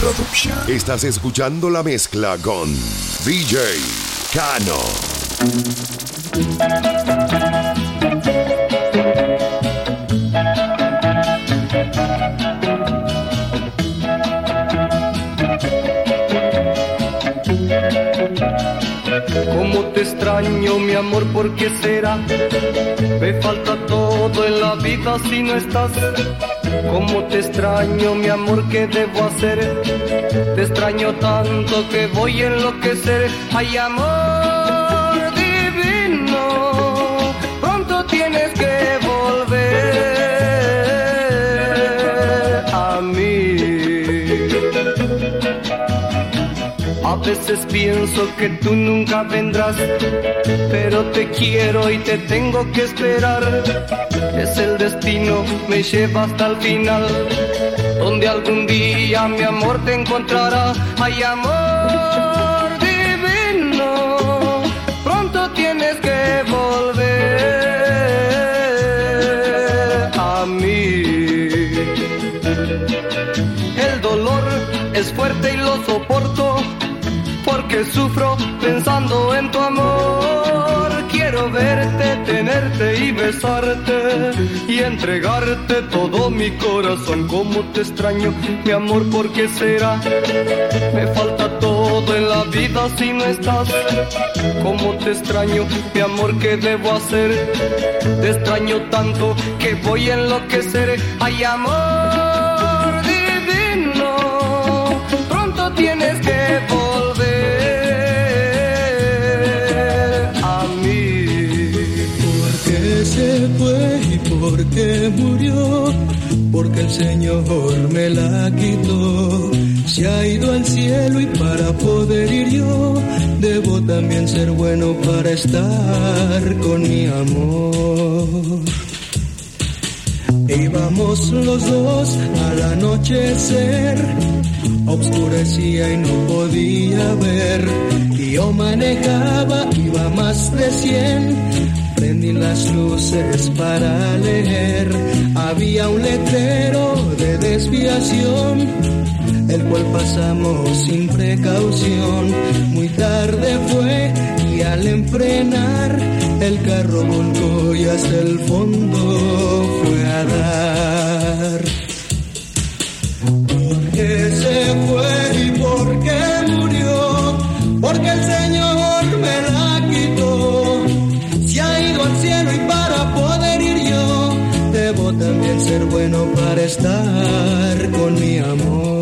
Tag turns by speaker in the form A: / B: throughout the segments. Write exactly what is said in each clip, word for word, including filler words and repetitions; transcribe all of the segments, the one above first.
A: Production.
B: Estás escuchando la mezcla con D J Cano.
C: Cómo te extraño, mi amor, ¿por qué será? Me falta todo en la vida si no estás. Cómo te extraño, mi amor, ¿qué debo hacer? Te extraño tanto que voy a enloquecer. Ay, amor divino, pronto tienes que volver a mí. A veces pienso que tú nunca vendrás, pero te quiero y te tengo que esperar. Es el destino, me lleva hasta el final, donde algún día mi amor te encontrará. Ay, amor divino, pronto tienes que volver a mí. El dolor es fuerte y lo soporto, porque sufro pensando en tu amor. Quiero verte, tenerte y besarte y entregarte todo mi corazón. Cómo te extraño, mi amor, ¿por qué será? Me falta todo en la vida si no estás. Cómo te extraño, mi amor, ¿qué debo hacer? Te extraño tanto que voy a enloquecer. Ay, amor divino, pronto tienes que volver a mí.
D: Porque se fue y porque murió, porque el Señor me la quitó. Se ha ido al cielo y para poder ir yo, debo también ser bueno para estar con mi amor. Íbamos los dos al anochecer, oscurecía y no podía ver, y yo manejaba, iba más de cien, prendí las luces para leer, había un letrero de desviación, el cual pasamos sin precaución. Muy tarde fue y al enfrenar el carro volcó y hasta el fondo fue a dar. Porque se fue y porque murió, porque el Señor me la quitó. Se ha ido al cielo y para poder ir yo, debo también ser bueno para estar con mi amor.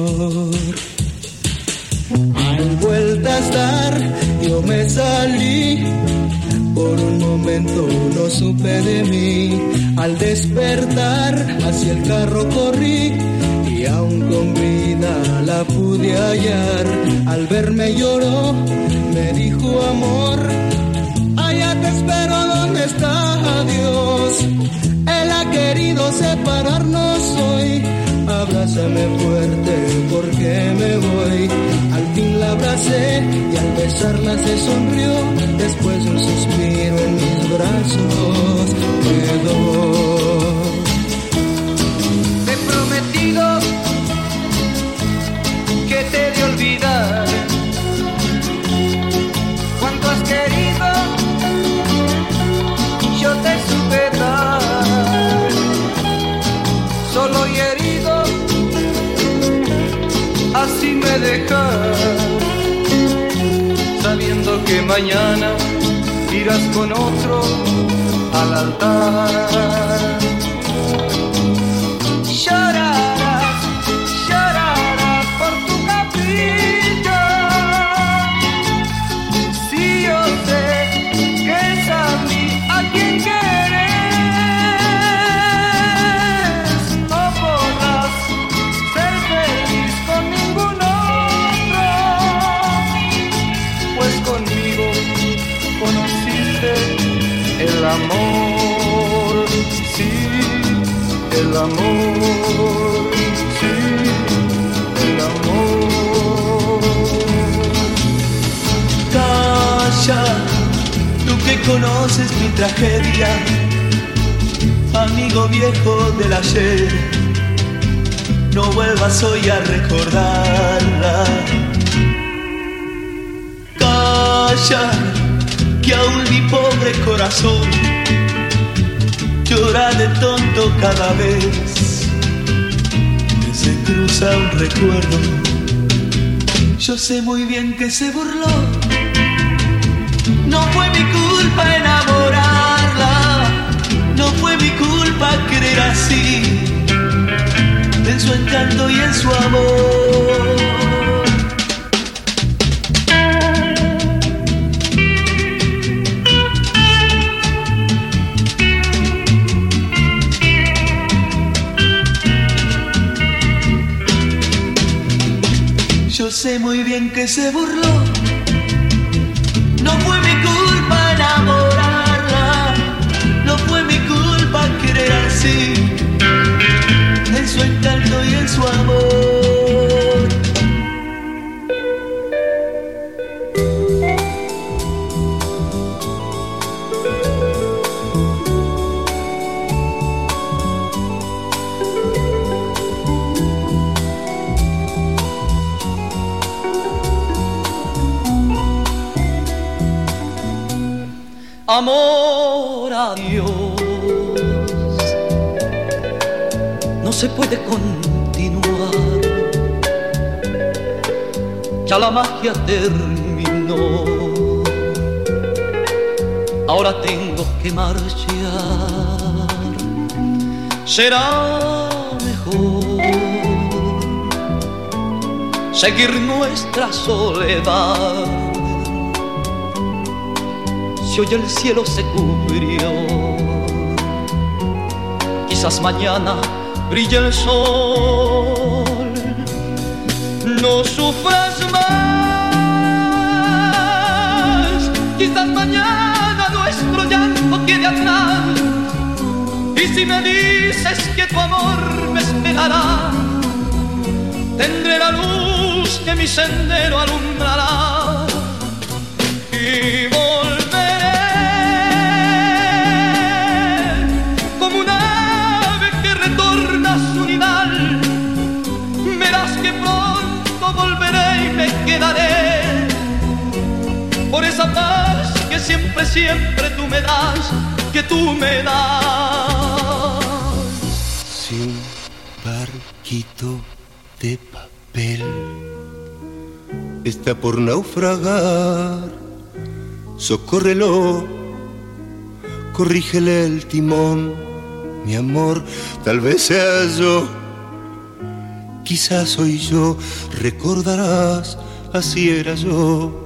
D: Al vuelta a estar, yo me salí, por un momento no supe de mí. Al despertar, hacia el carro corrí, y aún con vida la pude hallar. Al verme lloró, me dijo amor, allá te espero donde está Dios. Él ha querido separarnos hoy, abrázame fuerte porque me voy. Al fin la abracé y al besarla se sonrió, después de un suspiro en mis brazos quedó.
C: Te he prometido que te he de olvidar cuánto has querido, yo te supe dar, solo y herido, así me dejas, sabiendo que mañana irás con otro al altar. Llorarás, llorarás por tu capricho, si yo sé que es a mí a quien quieres, no podrás ser feliz con ningún otro, pues conmigo conociste el amor, sí, el amor, sí, el amor.
E: Calla, tú que conoces mi tragedia, amigo viejo del ayer. no vuelvas hoy a recordarla. Calla, que aún mi pobre corazón llora de tonto cada vez que se cruza un recuerdo. Yo sé muy bien que se burló, no fue mi culpa enamorarla, no fue mi culpa querer así, en su encanto y en su amor. Yo sé muy bien que se burló, no fue mi culpa enamorarla, no fue mi culpa querer así, en su encanto y en su amor.
A: Amor a Dios, no se puede continuar, ya la magia terminó, ahora tengo que marchar, será mejor seguir nuestra soledad. Si hoy el cielo se cubrió, quizás mañana brille el sol. No sufras más, quizás mañana nuestro llanto quede atrás. Y si me dices que tu amor me esperará, tendré la luz que mi sendero alumbrará. Y quedaré por esa paz que siempre, siempre tú me das, que tú me das.
F: Sin barquito de papel está por naufragar, socórrelo, corrígele el timón, mi amor, tal vez sea yo, quizás soy yo, recordarás, así era yo.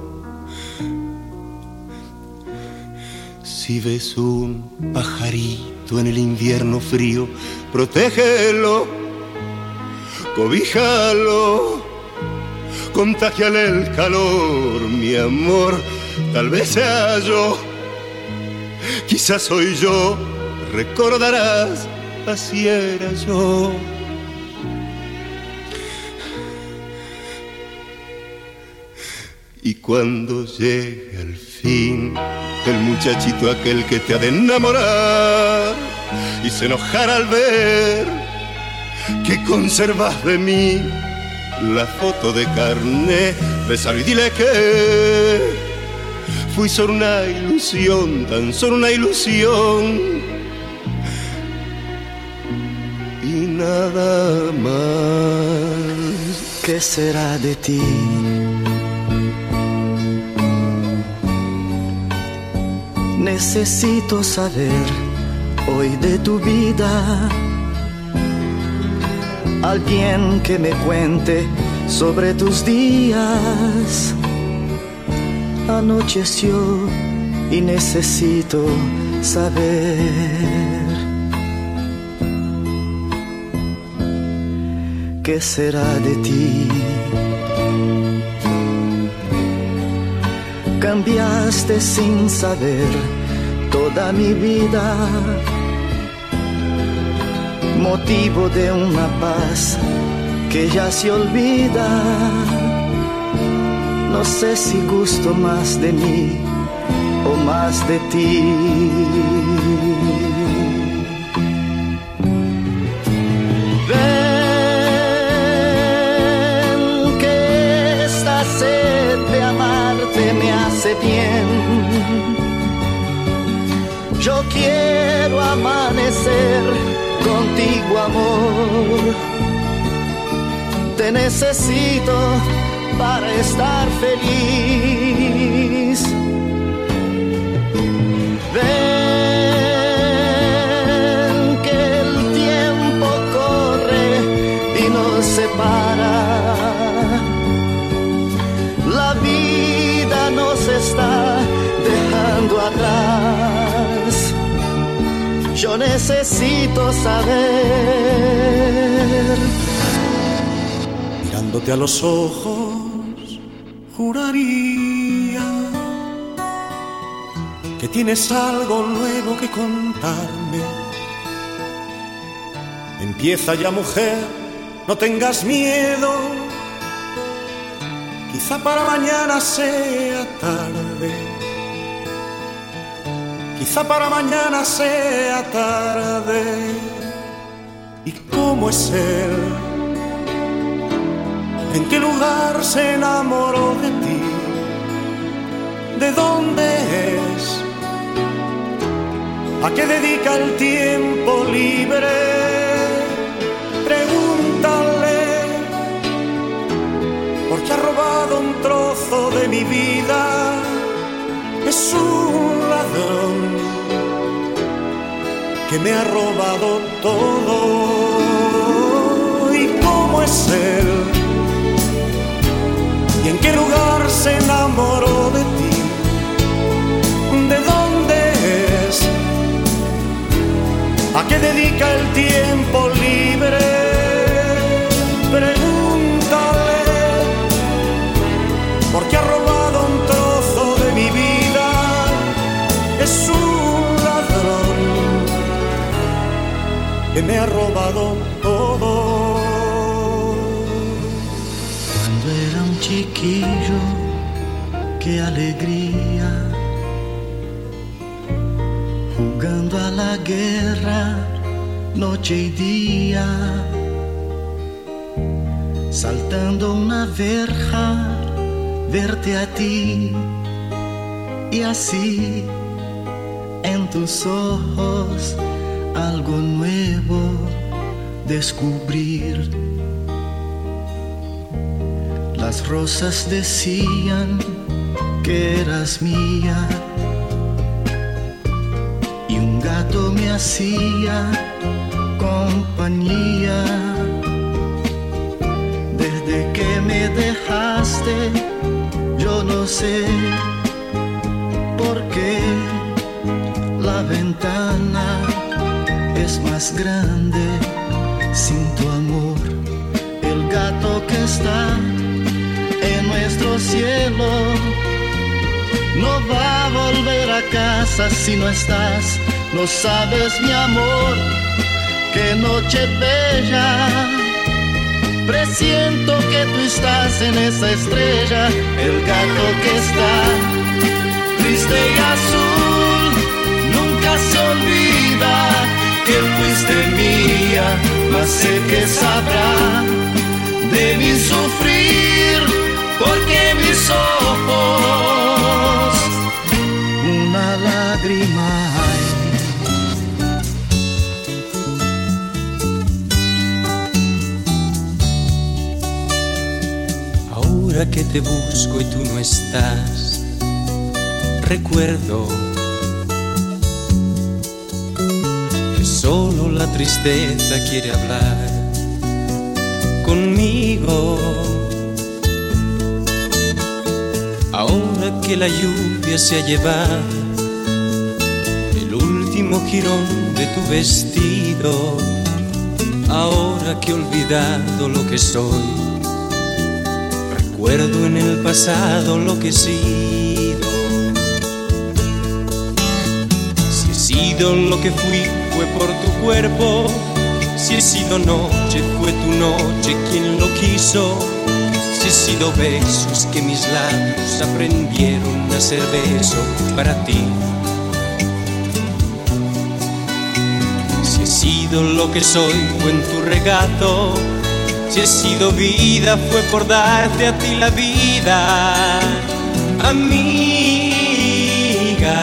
F: Si ves un pajarito en el invierno frío, protégelo, cobíjalo, contágiale el calor, mi amor, tal vez sea yo, quizás soy yo, recordarás, así era yo. Y cuando llegue al fin el muchachito aquel que te ha de enamorar y se enojará al ver que conservas de mí la foto de carné, bésalo y dile que fui solo una ilusión, tan solo una ilusión y nada más.
D: ¿Qué será de ti? Necesito saber hoy de tu vida, alguien que me cuente sobre tus días. Anocheció y necesito saber qué será de ti. Cambiaste sin saber toda mi vida, motivo de una paz que ya se olvida. No sé si gusto más de mí o más de ti. hace bien. Yo quiero amanecer contigo, amor. Te necesito para estar feliz. Ven que el tiempo corre y nos separa. La vida nos está dejando atrás. Yo necesito saber.
G: Mirándote a los ojos, juraría que tienes algo nuevo que contarme. Empieza ya, mujer, no tengas miedo. Quizá para mañana sea tarde. Quizá para mañana sea tarde. ¿Y cómo es él? ¿En qué lugar se enamoró de ti? ¿De dónde es? ¿A qué dedica el tiempo libre? Pregúntale, porque ha robado un trozo de mi vida. Es un ladrón que me ha robado todo. ¿Y cómo es él? ¿Y en qué lugar se enamoró de ti? ¿De dónde es? ¿A qué dedica el tiempo libre? Pregúntale, porque ha robado un trozo de mi vida. Es un ladrón que me ha robado todo.
D: Era un chiquillo, qué alegría, jugando a la guerra noche y día, saltando una verja, verte a ti y así en tus ojos algo nuevo descubrir. Las rosas decían que eras mía y un gato me hacía compañía. Desde que me dejaste, yo no sé por qué la ventana es más grande sin tu amor. El gato que está en nuestro cielo no va a volver a casa si no estás. No sabes, mi amor, qué noche bella. Presiento que tú estás en esa estrella. El gato que está triste y azul nunca se olvida que fuiste mía, mas sé que sabrá de mi sufrir, porque mis ojos una lágrima hay.
H: Ahora que te busco y tú no estás, recuerdo que solo la tristeza quiere hablar conmigo. Ahora que la lluvia se ha llevado el último jirón de tu vestido, ahora que he olvidado lo que soy, recuerdo en el pasado lo que he sido. Si he sido lo que fui, fue por tu cuerpo. Si he sido noche, fue tu noche quien lo quiso. Si he sido besos que mis labios aprendieron a ser beso para ti. Si he sido lo que soy, fue en tu regato. Si he sido vida, fue por darte a ti la vida. amiga,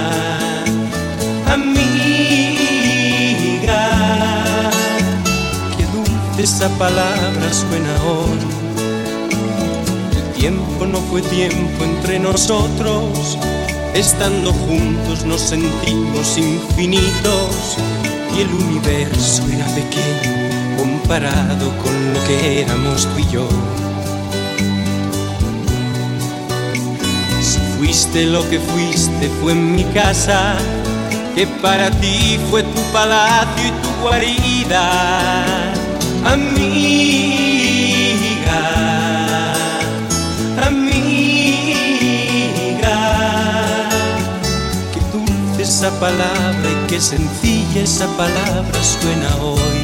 H: amiga, qué dulce esa palabra suena hoy. El tiempo no fue tiempo entre nosotros, estando juntos nos sentimos infinitos y el universo era pequeño comparado con lo que éramos tú y yo. Si fuiste lo que fuiste fue en mi casa, que para ti fue tu palacio y tu guarida, amiga, amiga, qué dulce esa palabra y qué sencilla esa palabra suena hoy.